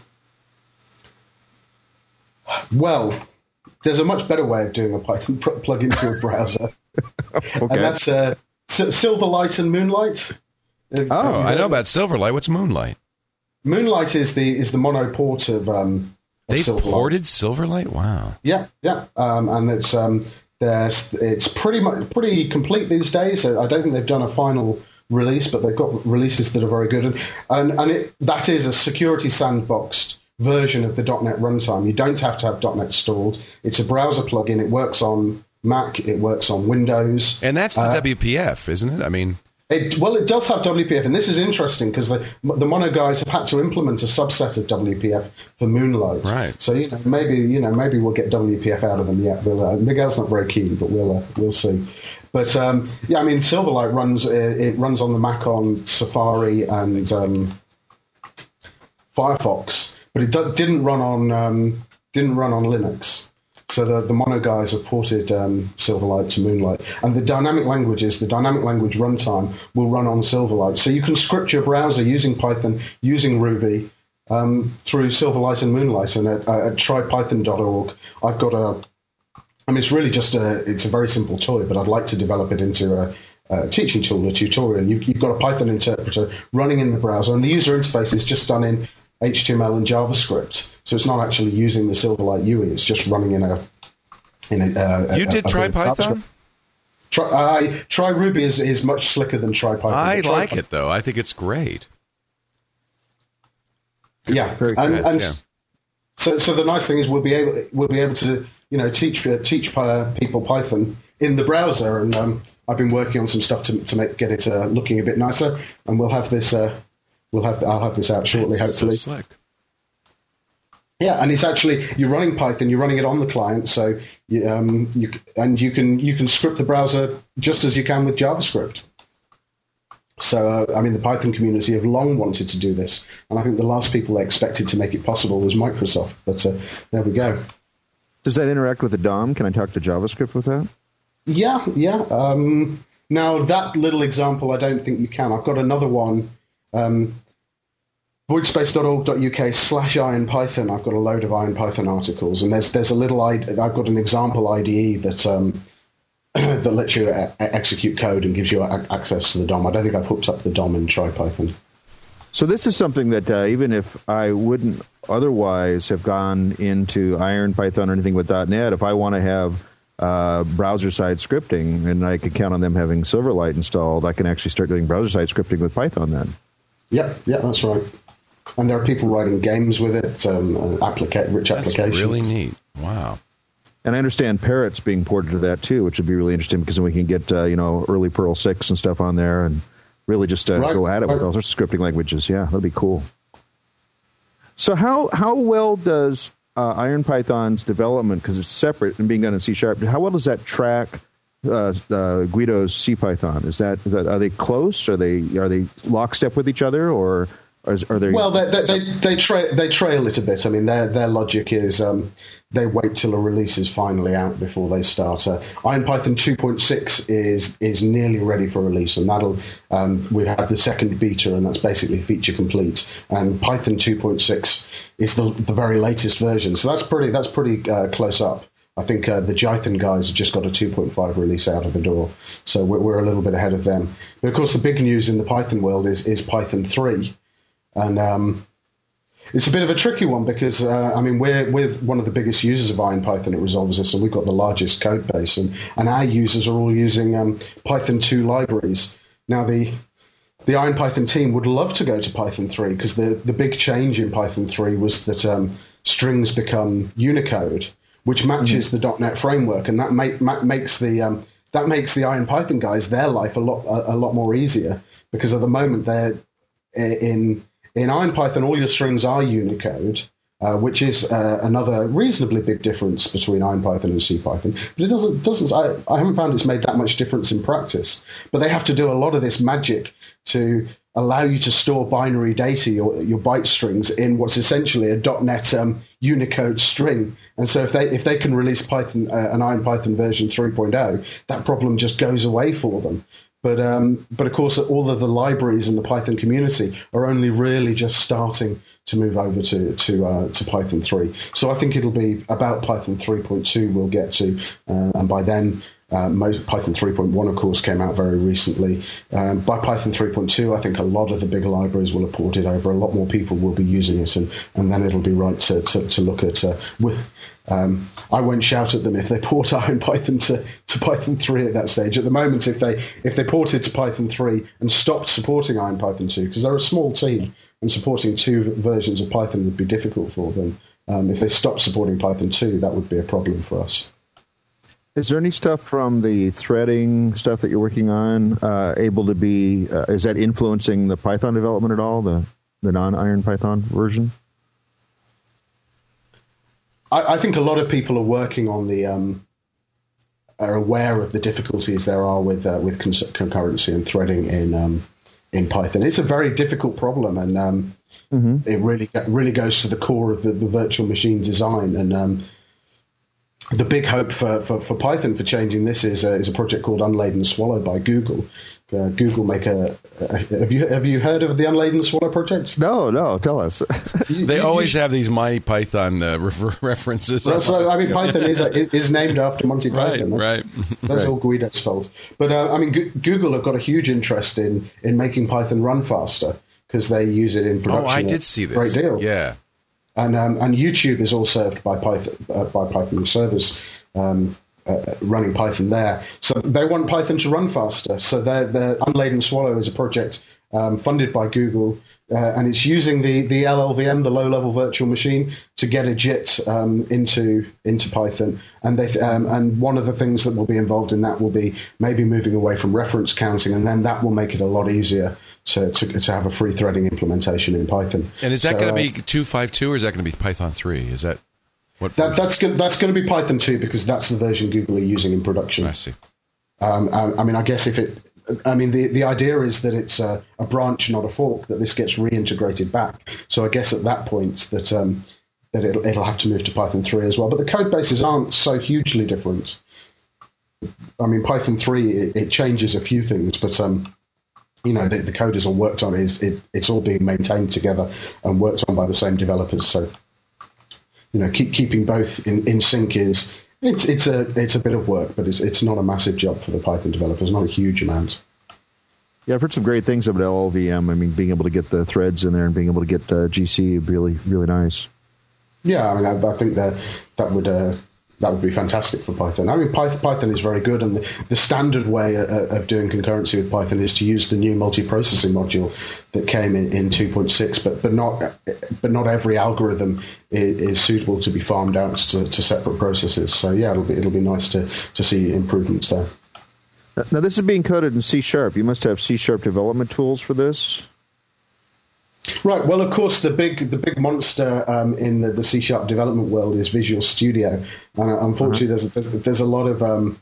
Well, there's a much better way of doing a Python plugin to a browser. Okay. And that's Silverlight and Moonlight. I know about Silverlight. What's Moonlight? Moonlight is the mono port of They ported Silverlight? Wow. Yeah. And it's pretty complete these days. I don't think they've done a final release, but they've got releases that are very good. And that is a security sandboxed version of the .NET runtime. You don't have to have .NET installed. It's a browser plugin. It works on Mac. It works on Windows. And that's the WPF, isn't it? I mean... It does have WPF, and this is interesting because the Mono guys have had to implement a subset of WPF for Moonlight. Right. So maybe we'll get WPF out of them yet. Miguel's not very keen, but we'll see. But Silverlight runs on the Mac on Safari and Firefox, but it didn't run on Linux. So the Mono guys have ported Silverlight to Moonlight. And the dynamic language runtime will run on Silverlight. So you can script your browser using Python, using Ruby, through Silverlight and Moonlight. And at trypython.org, I've got it's really just it's a very simple toy, but I'd like to develop it into a teaching tool, a tutorial. You've got a Python interpreter running in the browser, and the user interface is just done in HTML and JavaScript, so it's not actually using the Silverlight UI. It's just running in a. You did TryPython? Try Ruby is much slicker than TryPython. I like it though. I think it's great. Yeah, So the nice thing is we'll be able to teach people Python in the browser, and I've been working on some stuff to get it looking a bit nicer, and we'll have this. I'll have this out shortly, hopefully. So slick. Yeah, and it's actually you're running Python, you're running it on the client, so you can script the browser just as you can with JavaScript. So the Python community have long wanted to do this, and I think the last people they expected to make it possible was Microsoft. But there we go. Does that interact with the DOM? Can I talk to JavaScript with that? Yeah. Now that little example, I don't think you can. I've got another one. voidspace.org.uk/IronPython. I've got a load of IronPython articles, and there's a little. I've got an example IDE that that lets you execute code and gives you access to the DOM. I don't think I've hooked up the DOM in TryPython. So this is something that even if I wouldn't otherwise have gone into IronPython or anything with .NET, if I want to have browser-side scripting, and I could count on them having Silverlight installed, I can actually start doing browser-side scripting with Python then. Yeah, that's right. And there are people writing games with it, rich applications. That's really neat. Wow. And I understand Parrot's being ported to that too, which would be really interesting because then we can get early Perl 6 and stuff on there and really just go at it with all sorts of scripting languages. Yeah, that'd be cool. So how well does IronPython's development, because it's separate and being done in C#, how well does that track Guido's CPython? Are they close? Are they lockstep with each other, or are they? Well, they trail it a bit. I mean, their logic is they wait till a release is finally out before they start. IronPython 2.6 is nearly ready for release, and that'll we've had the second beta, and that's basically feature complete. And Python 2.6 is the very latest version, so that's pretty close up. I think the Jython guys have just got a 2.5 release out of the door, so we're a little bit ahead of them. But of course, the big news in the Python world is Python 3, and it's a bit of a tricky one because we're one of the biggest users of IronPython at Resolver System. We've got the largest code base, and our users are all using Python 2 libraries. Now the IronPython team would love to go to Python 3 because the big change in Python 3 was that strings become Unicode, which matches the .NET framework, and that makes the IronPython guys their life a lot more easier, because at the moment they're in IronPython all your strings are Unicode, which is another reasonably big difference between IronPython and CPython. But it doesn't. I haven't found it's made that much difference in practice. But they have to do a lot of this magic to allow you to store binary data, your byte strings, in what's essentially a .NET Unicode string. And so if they can release Python an IronPython version 3.0, that problem just goes away for them. But of course, all of the libraries in the Python community are only really just starting to move over to Python 3. So I think it'll be about Python 3.2 we'll get to, and by then Python 3.1, of course, came out very recently. By Python 3.2, I think a lot of the bigger libraries will have ported over. A lot more people will be using it, and then it'll be right to look at. I won't shout at them if they port IronPython to Python 3 at that stage. At the moment, if they ported to Python 3 and stopped supporting IronPython 2, because they're a small team and supporting 2 versions of Python would be difficult for them. If they stopped supporting Python 2, that would be a problem for us. Is there any stuff from the threading stuff that you're working on able to be, is that influencing the Python development at all, the non-IronPython version? I think a lot of people are working on are aware of the difficulties there are with concurrency and threading in Python. It's a very difficult problem, and it really goes to the core of the virtual machine design. And the big hope for Python for changing this is a project called Unladen Swallow by Google. Google make have you heard of the Unladen Swallow project? No, tell us. They always have these MyPython references. So I mean, Python is named after Monty Python. Right. That's all Guido's fault. But I mean, Google have got a huge interest in making Python run faster because they use it in production. Oh, I did see this. Great deal. Yeah. And YouTube is all served by Python servers running Python there. So they want Python to run faster. So their Unladen Swallow is a project funded by Google, and it's using the LLVM, the low-level virtual machine, to get a JIT into Python. And and one of the things that will be involved in that will be maybe moving away from reference counting, and then that will make it a lot easier to have a free threading implementation in Python. And is that going to be 2.5.2 or is that going to be Python 3? Is that what? That's going to be Python 2 because that's the version Google are using in production. I see. I mean, I guess the idea is that it's a branch, not a fork, that this gets reintegrated back. So I guess at that point that it'll have to move to Python 3 as well. But the code bases aren't so hugely different. I mean, Python 3, it changes a few things, but the code is all worked on. It's all being maintained together and worked on by the same developers. So, keeping both in sync it's a bit of work, but it's not a massive job for the Python developers. Not a huge amount. Yeah, I've heard some great things about LLVM. I mean, being able to get the threads in there and being able to get GC really, really nice. Yeah, I mean, I think that would be fantastic for Python. I mean, Python is very good, and the standard way of doing concurrency with Python is to use the new multiprocessing module that came in 2.6, but not every algorithm is suitable to be farmed out to separate processes. So yeah, it'll be nice to see improvements there. Now, this is being coded in C#. You must have C# development tools for this. Right. Well, of course, the big monster in the C# development world is Visual Studio, and unfortunately, there's a lot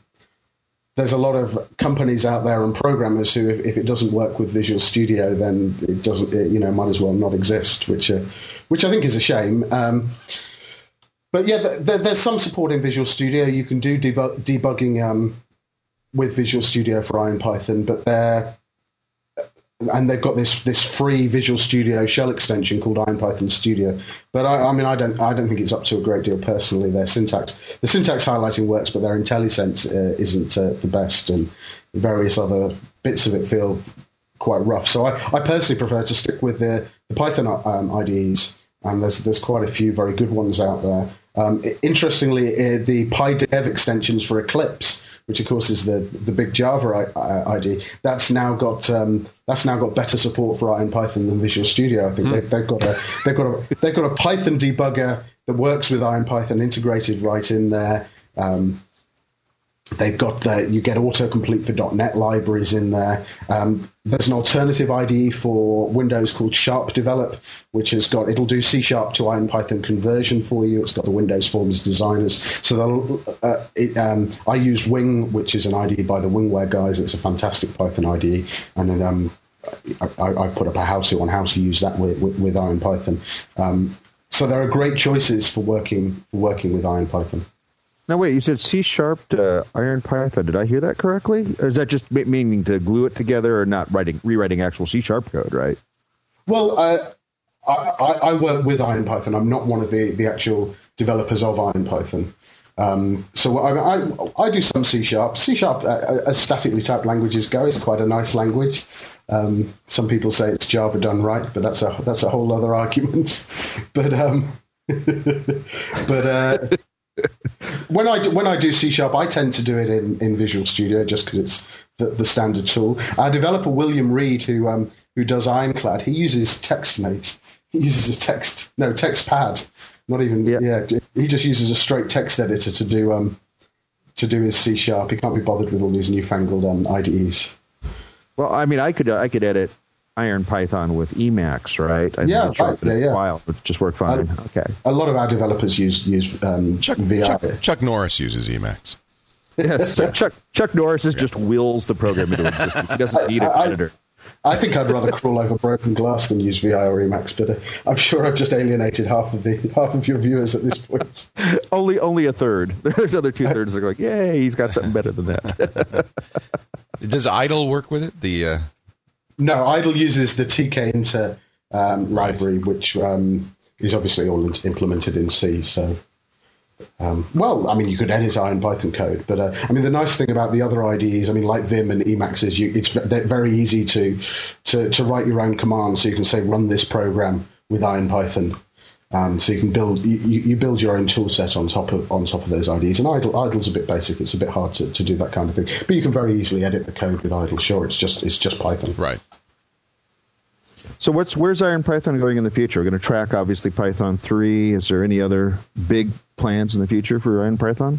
of companies out there and programmers who, if it doesn't work with Visual Studio, then it doesn't. Might as well not exist, which I think is a shame. But yeah, there's some support in Visual Studio. You can do debugging with Visual Studio for IronPython, but they've got this free Visual Studio shell extension called IronPython Studio. But I don't think it's up to a great deal personally. The syntax highlighting works, but their IntelliSense isn't the best, and various other bits of it feel quite rough. So I personally prefer to stick with the Python IDEs, and there's quite a few very good ones out there. Interestingly, the PyDev extensions for Eclipse, which of course is the big Java IDE, that's now got better support for IronPython than Visual Studio. I think they've got a Python debugger that works with IronPython integrated right in there. They've got you get autocomplete for .NET libraries in there. There's an alternative IDE for Windows called Sharp Develop, which it'll do C# to IronPython conversion for you. It's got the Windows Forms designers. So I use Wing, which is an IDE by the Wingware guys. It's a fantastic Python IDE, and then I put up a how-to on how to use that with IronPython. So there are great choices for working with IronPython. Now, wait, you said C# to IronPython. Did I hear that correctly? Or is that just meaning to glue it together or not rewriting actual C# code, right? Well, I work with IronPython. I'm not one of the actual developers of IronPython. So I do some C#. C# as statically typed languages go, is quite a nice language. Some people say it's Java done right, but that's a whole other argument. But when I do C#, I tend to do it in Visual Studio just because it's the standard tool. Our developer William Reed, who does Ironclad, he uses TextMate. He uses TextPad. Not even he just uses a straight text editor to do his C#. He can't be bothered with all these newfangled IDEs. Well, I mean, I could edit IronPython with Emacs, right? File would just work fine. Okay. A lot of our developers use VI. Chuck Norris uses Emacs. Yes, so Chuck Norris just wills the program into existence. He doesn't need an editor. I think I'd rather crawl over broken glass than use VI or Emacs, but I'm sure I've just alienated half of your viewers at this point. Only a third. There's other 2/3 that are like, yay, he's got something better than that. Does Idle work with it? No, Idle uses the tkinter library, which is obviously all implemented in C. So, you could edit IronPython code, but the nice thing about the other IDEs, like Vim and Emacs, is it's very easy to write your own commands. So you can say run this program with IronPython. So you can build your own tool set on top of those IDEs. And Idle's a bit basic; it's a bit hard to do that kind of thing. But you can very easily edit the code with Idle. Sure, it's just Python. Right. So where's IronPython going in the future? We're going to track obviously Python 3. Is there any other big plans in the future for IronPython?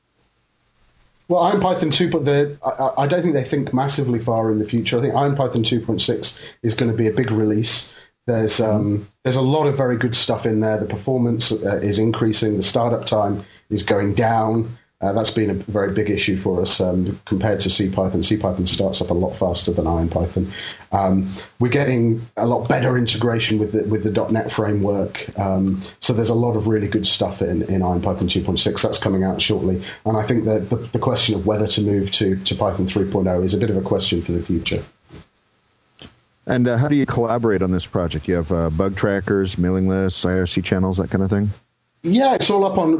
Well, IronPython 2, but I don't think they think massively far in the future. I think IronPython 2.6 is going to be a big release. There's a lot of very good stuff in there. The performance is increasing. The startup time is going down. That's been a very big issue for us compared to CPython. CPython starts up a lot faster than IronPython. We're getting a lot better integration with the .NET framework. So there's a lot of really good stuff in IronPython 2.6. That's coming out shortly. And I think that the question of whether to move to Python 3.0 is a bit of a question for the future. And how do you collaborate on this project? You have bug trackers, mailing lists, IRC channels, that kind of thing? Yeah, it's all up on,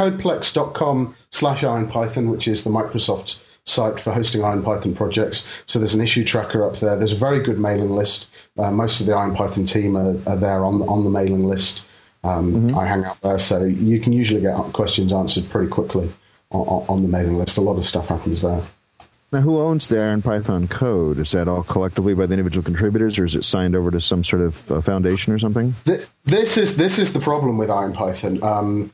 codeplex.com/IronPython, which is the Microsoft site for hosting IronPython projects. So there's an issue tracker up there. There's a very good mailing list. Most of the IronPython team are there on the mailing list. I hang out there, so you can usually get questions answered pretty quickly on the mailing list. A lot of stuff happens there. Now, who owns the IronPython code? Is that all collectively by the individual contributors, or is it signed over to some sort of foundation or something? This is the problem with IronPython.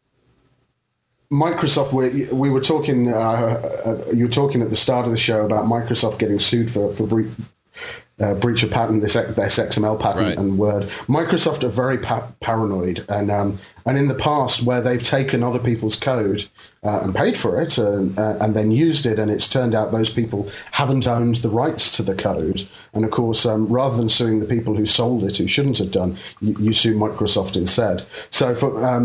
Microsoft, we were talking. You were talking at the start of the show about Microsoft getting sued for breach of patent, this XML patent, right, and Word. Microsoft are very paranoid, and in the past, where they've taken other people's code and paid for it, and then used it, and it's turned out those people haven't owned the rights to the code. And of course, rather than suing the people who sold it, who shouldn't have done, you sue Microsoft instead. So,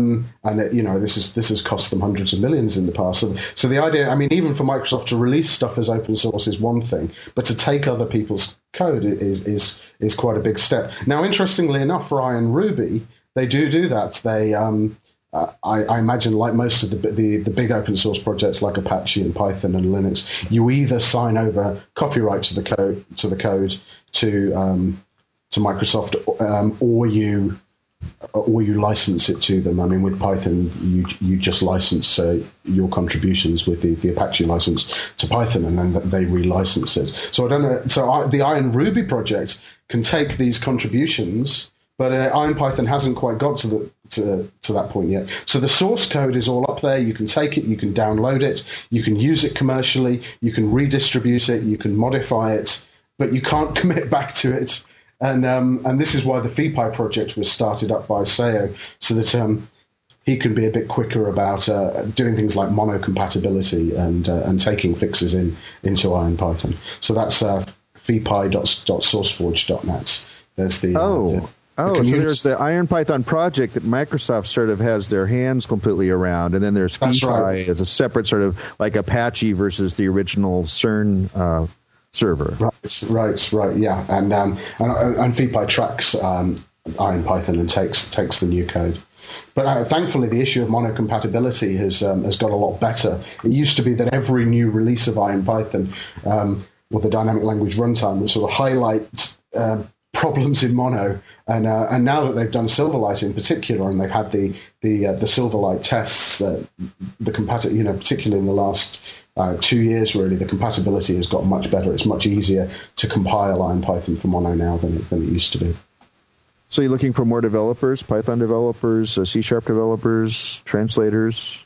this has cost them hundreds of millions in the past. So the idea, even for Microsoft to release stuff as open source is one thing, but to take other people's code is quite a big step. Now, interestingly enough, for IronRuby, they do that. They, I imagine, like most of the big open source projects like Apache and Python and Linux, you either sign over copyright to the code to Microsoft, or you license it to them. with Python, you just license your contributions with the Apache license to Python, and then they relicense it. So I don't know. So the IronRuby project can take these contributions, but IronPython hasn't quite got to that point yet. So the source code is all up there. You can take it, you can download it, you can use it commercially, you can redistribute it, you can modify it, but you can't commit back to it. And this is why the FeePy project was started up by Seo, so that he can be a bit quicker about doing things like monocompatibility and taking fixes into IronPython. So that's feepy.sourceforge.net. There's the so there's the IronPython project that Microsoft sort of has their hands completely around, and then there's FeePy as a separate sort of like Apache versus the original CERN server. Right, yeah, and FeePy tracks IronPython and takes the new code. But thankfully, the issue of monocompatibility has got a lot better. It used to be that every new release of IronPython, or the dynamic language runtime, would sort of highlight problems in mono, and now that they've done Silverlight in particular, and they've had the Silverlight tests, particularly in the last 2 years, really, the compatibility has got much better. It's much easier to compile IronPython for mono now than it used to be. So you're looking for more developers, Python developers, C# developers, translators?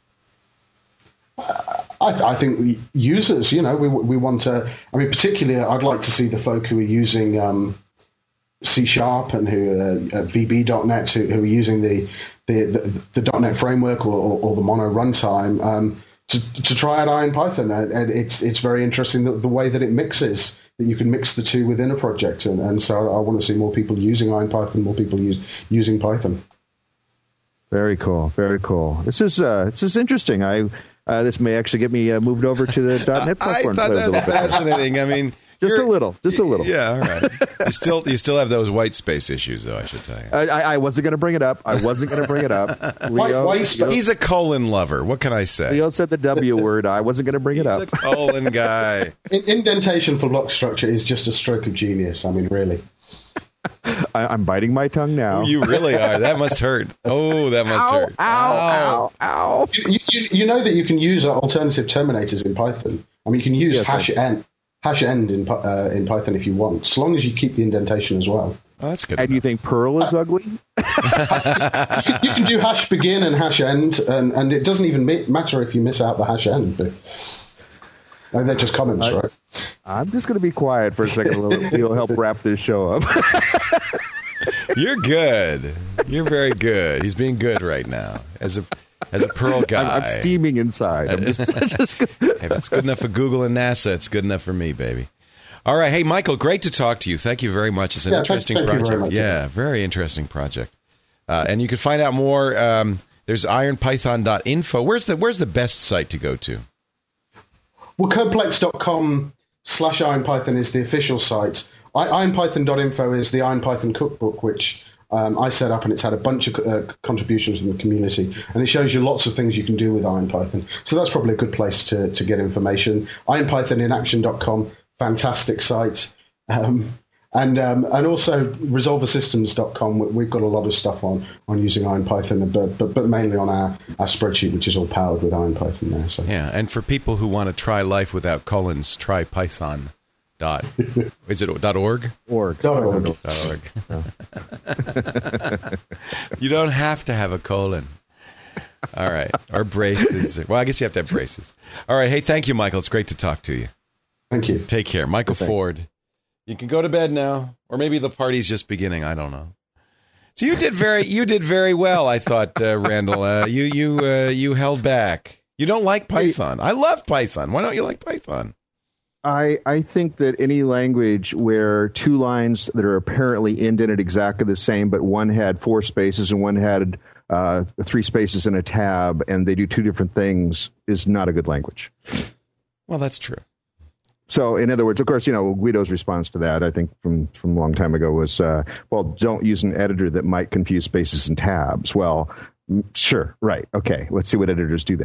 I think users, we want to, particularly I'd like to see the folk who are using C# and who are VB.NET, who are using the .NET framework or the mono runtime to try out IronPython. And it's very interesting the way that it mixes, that you can mix the two within a project. And so I want to see more people using IronPython, more people using Python. Very cool. Very cool. This is interesting. This may actually get me moved over to the .NET platform. I thought that was fascinating. I mean, just a little. Yeah, all right. You still have those white space issues, though, I should tell you. I wasn't going to bring it up. Leo, he's a colon lover. What can I say? Leo said the W word. I wasn't going to bring it up. He's a colon guy. Indentation for block structure is just a stroke of genius. I mean, really. I'm biting my tongue now. You really are. That must hurt. Oh, that must hurt. Ow. You know that you can use alternative terminators in Python. I mean, you can use hash end in Python if you want, as long as you keep the indentation as well. Oh, that's good. And you think Perl is ugly? You can do hash begin and hash end, and it doesn't even matter if you miss out the hash end. But they're just comments, right? I'm just going to be quiet for a second. It'll help wrap this show up. You're good. You're very good. He's being good right now as a Perl guy. I'm steaming inside. I'm just if it's good enough for Google and NASA, it's good enough for me, baby. All right. Hey, Michael, great to talk to you. Thank you very much. It's an interesting project. Very much. Yeah, very interesting project. And you can find out more. There's ironpython.info. Where's the best site to go to? Well, codeplex.com/IronPython is the official site. Ironpython.info is the IronPython cookbook, which I set up, and it's had a bunch of contributions from the community, and it shows you lots of things you can do with IronPython. So that's probably a good place to get information. IronPythoninaction.com, fantastic site. And also resolversystems.com. We've got a lot of stuff on using IronPython, but mainly on our spreadsheet, which is all powered with IronPython there. So. Yeah, and for people who want to try life without colons, try Python. Is it .org? .org. You don't have to have a colon. All right. Or braces. Well, I guess you have to have braces. All right. Hey, thank you, Michael. It's great to talk to you. Thank you. Take care. Michael Ford. You can go to bed now. Or maybe the party's just beginning. I don't know. So you did very well, I thought, Randall. You held back. You don't like Python. I love Python. Why don't you like Python? I think that any language where two lines that are apparently indented exactly the same, but one had 4 spaces and one had 3 spaces in a tab, and they do 2 different things, is not a good language. Well, that's true. So, in other words, of course, Guido's response to that, I think from a long time ago was, don't use an editor that might confuse spaces and tabs. Well, sure, right, okay. Let's see what editors do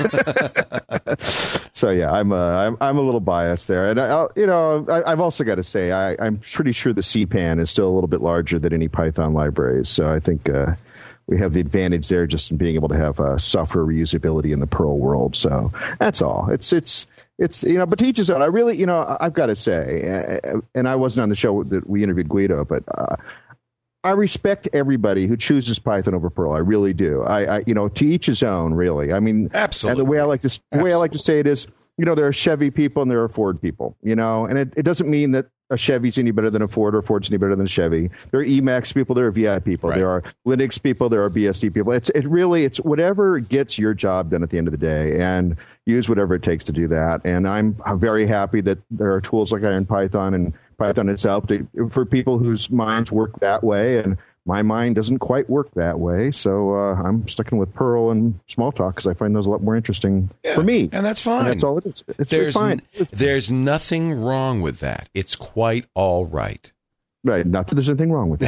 that. So yeah, I'm a little biased there, and I've also got to say I'm pretty sure the CPAN is still a little bit larger than any Python libraries. So I think we have the advantage there just in being able to have software reusability in the Perl world. So that's all. It's but to each his own. I really, I've got to say, and I wasn't on the show that we interviewed Guido, but I respect everybody who chooses Python over Perl. I really do. I to each his own, really. I mean, absolutely. And the way I like to say it is, there are Chevy people and there are Ford people, and it doesn't mean that a Chevy's any better than a Ford or Ford's any better than a Chevy. There are Emacs people, there are VI people, right. There are Linux people, there are BSD people. It's whatever gets your job done at the end of the day, and use whatever it takes to do that. And I'm very happy that there are tools like IronPython and Python itself for people whose minds work that way, and my mind doesn't quite work that way. So I'm sticking with Perl and Smalltalk because I find those a lot more interesting for me. And that's fine. And that's all it is. It's fine. There's nothing wrong with that. It's quite all right. Right. Not that there's anything wrong with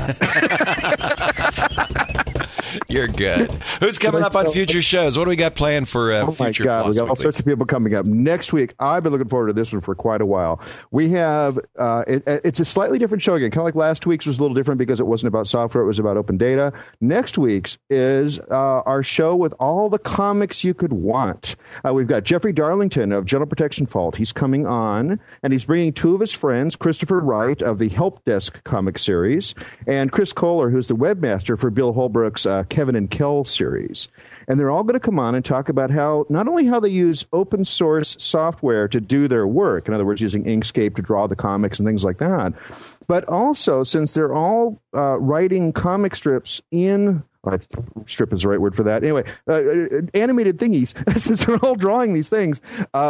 that. You're good. Who's coming up on future shows? What do we got planned for future God, we got all Weeklies? sorts of people coming up. Next week, I've been looking forward to this one for quite a while. We have, it's a slightly different show again. Kind of like last week's was a little different because it wasn't about software, it was about open data. Next week's is our show with all the comics you could want. We've got Jeffrey Darlington of General Protection Fault. He's coming on, and he's bringing two of his friends, Christopher Wright of the Help Desk comic series, and Chris Kohler, who's the webmaster for Bill Holbrook's Kevin and Kel series. And they're all going to come on and talk about how, not only how they use open source software to do their work, in other words, using Inkscape to draw the comics and things like that, but also, since they're all writing comic strips in strip is the right word for that. Anyway, animated thingies, since they're all drawing these things,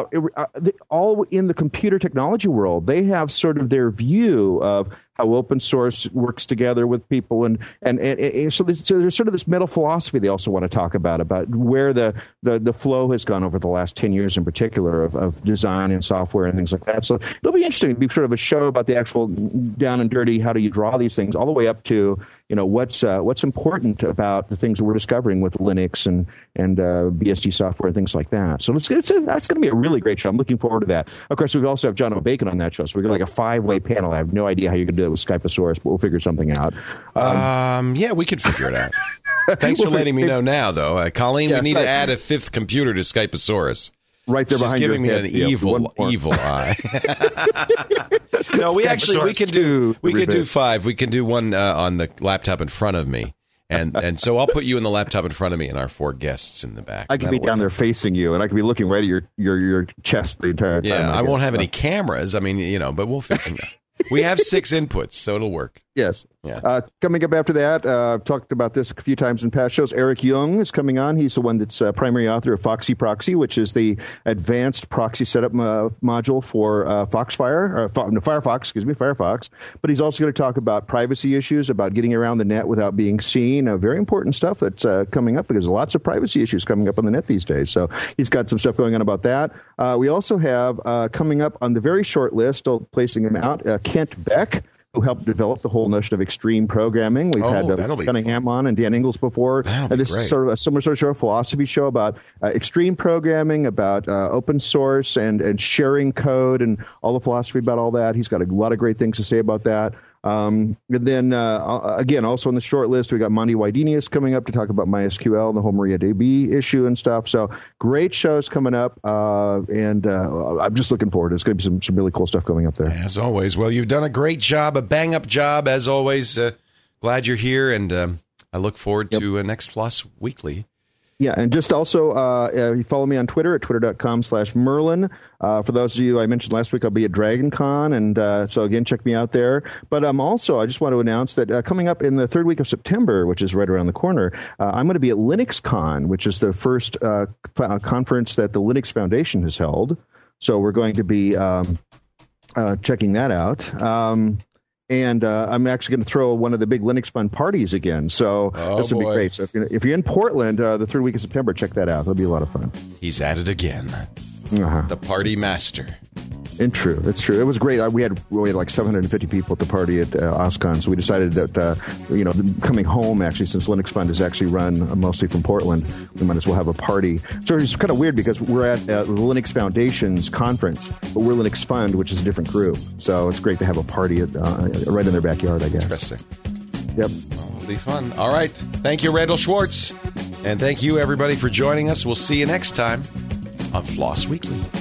all in the computer technology world, they have sort of their view of how open source works together with people. And so there's sort of this meta philosophy they also want to talk about where the flow has gone over the last 10 years in particular of design and software and things like that. So it'll be interesting. It'll be sort of a show about the actual down and dirty, how do you draw these things, all the way up to, what's important about the things that we're discovering with Linux and BSD software and things like that. So that's going to be a really great show. I'm looking forward to that. Of course, we also have John O'Bacon on that show. So we're going to like a 5-way panel. I have no idea how you're going to do it with Skypeosaurus, but we'll figure something out. Yeah, we could figure it out. Thanks for letting me know now, though. Colleen, we need to add a 5th computer to Skypeosaurus. Right there behind you. She's giving me an evil eye. No, we can do 5. We can do one on the laptop in front of me. And so I'll put you in the laptop in front of me and our 4 guests in the back. I could be down there facing you, and I could be looking right at your chest the entire time. Yeah, I won't have any cameras. I mean, but we'll figure it out. We have 6 inputs, so it'll work. Yes. Yeah. Coming up after that, I've talked about this a few times in past shows. Eric Jung is coming on. He's the one that's primary author of Foxy Proxy, which is the advanced proxy setup module for Firefox. But he's also going to talk about privacy issues, about getting around the net without being seen. Very important stuff that's coming up because there's lots of privacy issues coming up on the net these days. So he's got some stuff going on about that. We also have coming up on the very short list, still placing him out, Kent Beck, who helped develop the whole notion of extreme programming. We've had Cunningham on and Dan Ingalls before. And this is sort of a similar sort of show, a philosophy show about extreme programming, about open source and sharing code and all the philosophy about all that. He's got a lot of great things to say about that. And then, again, also on the short list, we got Monty Wydenius coming up to talk about MySQL and the whole MariaDB issue and stuff. So great shows coming up, and I'm just looking forward. There's going to be some really cool stuff coming up there. As always. Well, you've done a great job, a bang-up job, as always. Glad you're here, and I look forward to next Floss Weekly. Yeah, and just also, you follow me on Twitter at twitter.com/Merlin. For those of you I mentioned last week, I'll be at DragonCon, and so again, check me out there. But also, I just want to announce that coming up in the 3rd week of September, which is right around the corner, I'm going to be at LinuxCon, which is the first conference that the Linux Foundation has held. So we're going to be checking that out. And I'm actually going to throw one of the big Linux Fund parties again. So this will be great. So if you're in Portland, the 3rd week of September, check that out. It'll be a lot of fun. He's at it again. The party master. And true. It's true. It was great. We had like 750 people at the party at OSCON. So we decided that, coming home, actually, since Linux Fund is actually run mostly from Portland, we might as well have a party. So it's kind of weird because we're at the Linux Foundation's conference, but we're Linux Fund, which is a different group. So it's great to have a party right in their backyard, I guess. Interesting. Yep. It'll be fun. All right. Thank you, Randall Schwartz. And thank you, everybody, for joining us. We'll see you next time on Floss Weekly.